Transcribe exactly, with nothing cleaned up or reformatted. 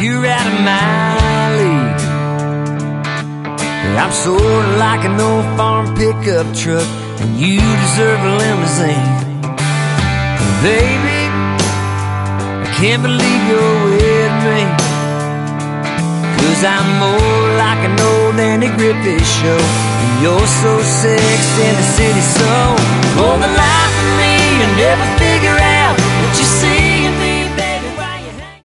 you're out of my league. I'm sort of like an old farm pickup truck, and you deserve a limousine. Baby, I can't believe you're with me, 'cause I'm more like an old Andy Griffith show, and you're so sexy in the city, so for the life of me, you never figure out